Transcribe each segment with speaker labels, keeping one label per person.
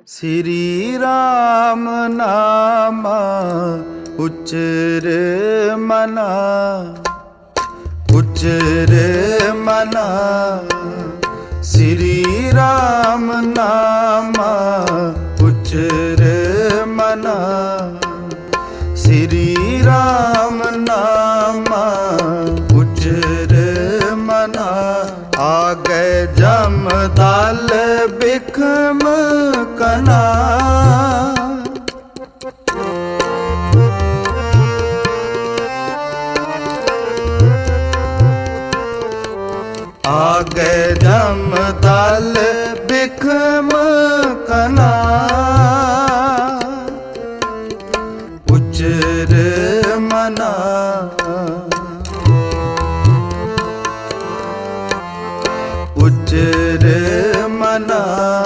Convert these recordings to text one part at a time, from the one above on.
Speaker 1: श्री राम नाम उच्चर मना, उच्चर मना। श्री राम नाम उच्चर मना, श्री राम नाम उच्चर मना। आगे जमदाल बिखम कना, आगे जमदाल बिखम कना। उच्चर मना, उच्चर मना।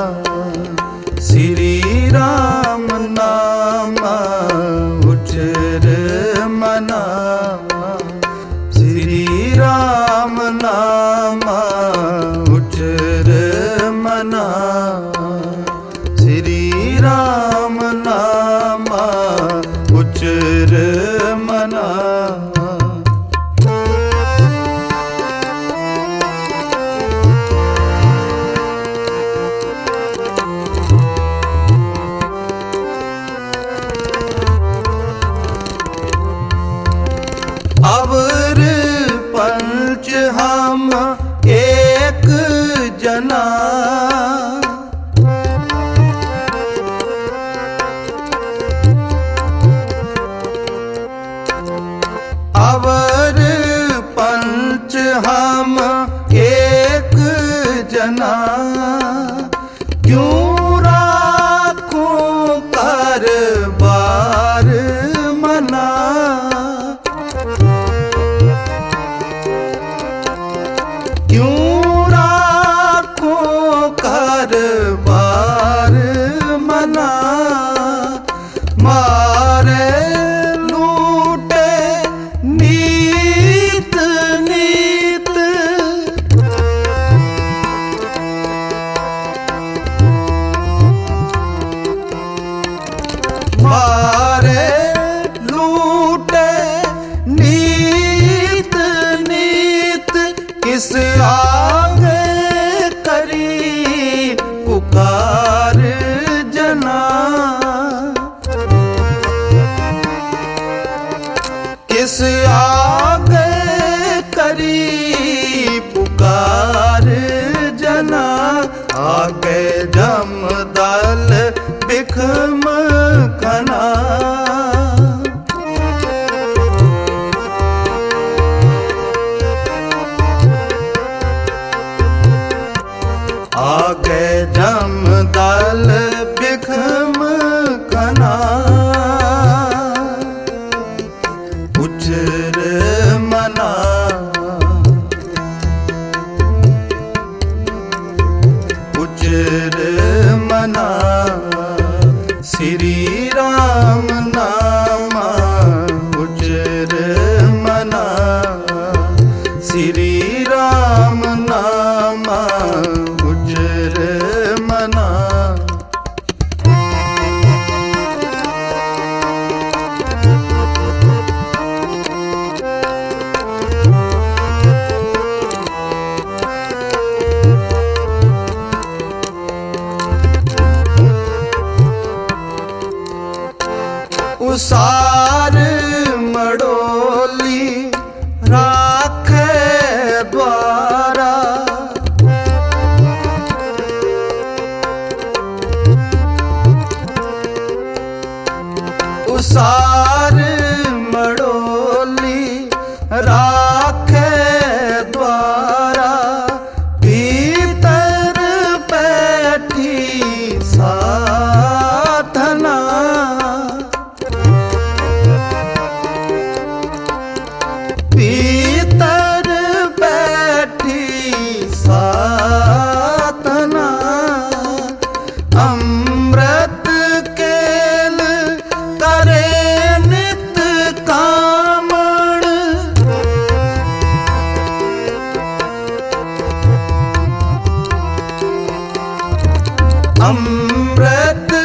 Speaker 1: श्री राम नाम उच्चर मना, श्री राम नाम उच्चर मना, श्री राम नाम उच्चर मना। अवर पंच हम एक जना, अवर पंच हम एक जना। क्यों राखूं कारबार मना, क्यों राखूं कारबार मना। मारे लूटे नीत नीत, मारे लूटे नीत नीत। किस आगे करी पुकार जना, किस आगे करी पुकार जना। आगे जमदाल बिखम कना, आगे जमदाल बिखम कना। उच्चर मना, उच्चर मना। श्री राम नाम उच्चर मना, श्री राम नाम उच्चर मना। उसार मड़ोली राखे द्वारा, उसार मड़ोली राखे द्वारा। भीतर बैठी साधना, भीतर बैठी साधना। अमृत केल करे नित कामण, अमृत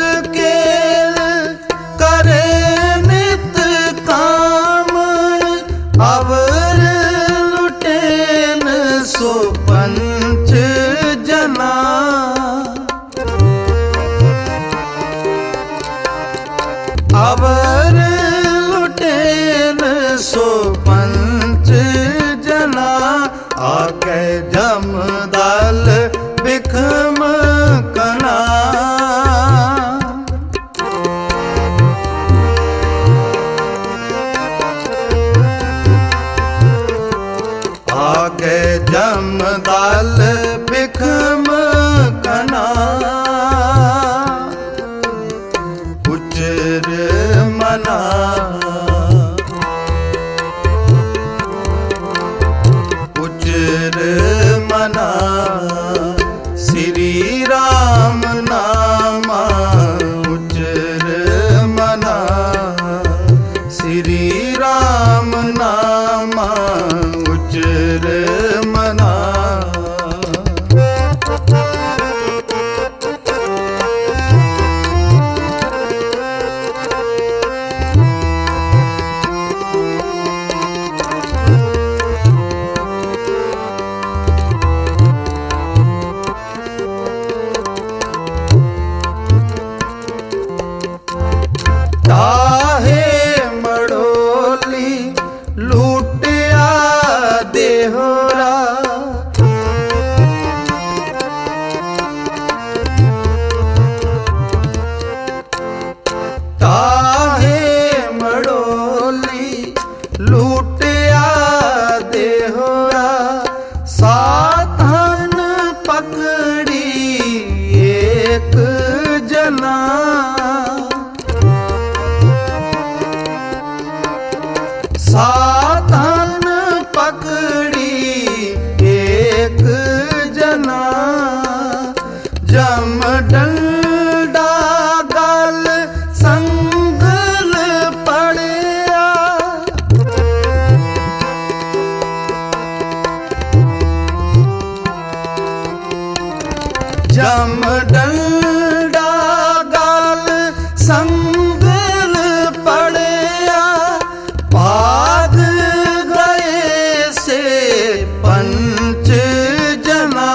Speaker 1: श्री राम नामा उचर मना, श्री राम नामा उचर मना। ताहे मड़ोली लूटिया देहोरा, ताहे मड़ोली लूटिया देहोरा, साधन पकड़ी एक जना, साधन पकड़ी एक जना, जम डंडा गल संगल पड़या, जम डंडा गल संगल पड़या, पाग गए से पंच जना,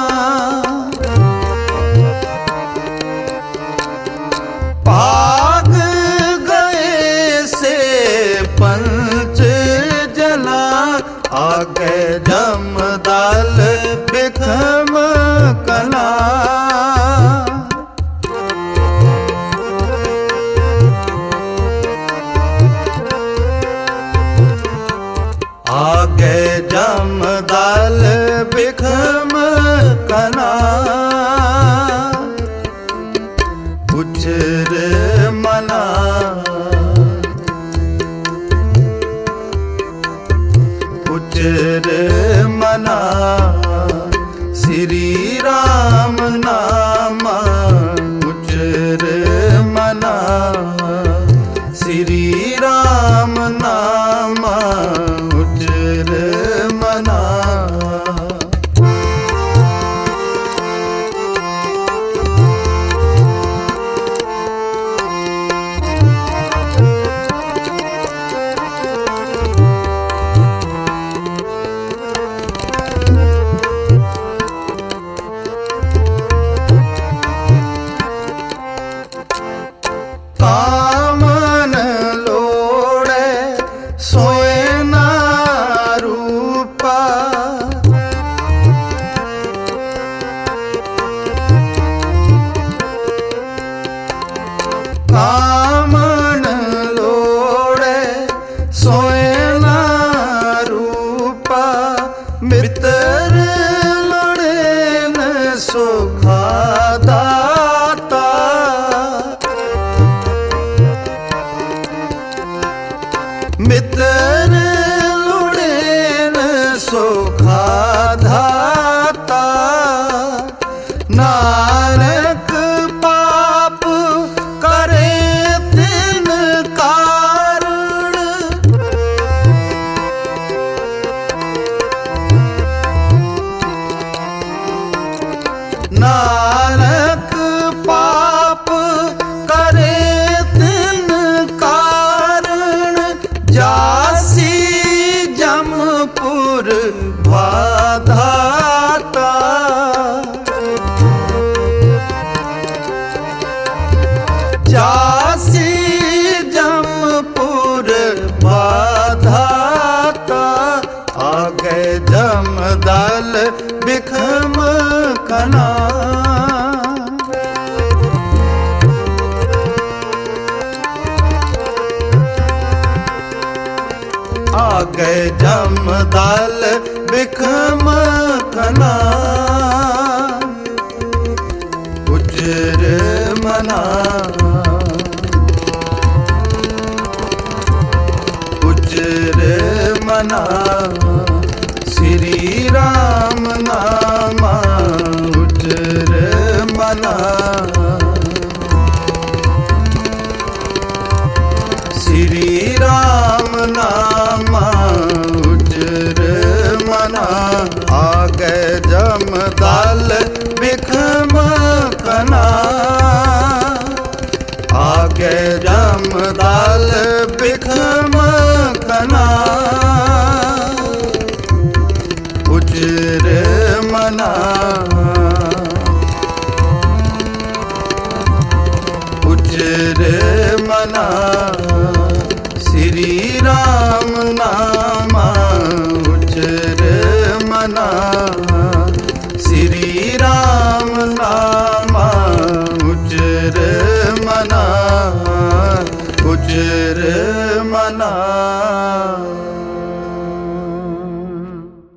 Speaker 1: पाग गए से पंच जना, आगे जमदल बिखम कला, आगे जमदल बिखम कना, उचर मना, उचर मना, श्री राम नामा उचर मना, श्री राम नामा उचर मना। कामन लोड़े सोए ना रूपा, कामन लोड़े सोए ना रूपा, मित्र लोड़े न सुखा दाता, मित्र लुड़ेन सुखा धाता, नानक पाप करे तिन कारण, नानक पाप करे तिन कारण, जासी जमपुर बाधाता, जासी जमपुर बाधाता, आगे जमदल बिखम कना, आगे जमदल बिखम कना, उचर मना, उचर मना, श्री राम नामा उचर मना श्री राम नामा उजर मना आगे जमदाल बिखम कना आगे जमदाल बिखम कना उजर मना उजर मना श्री राम नामा उजर मना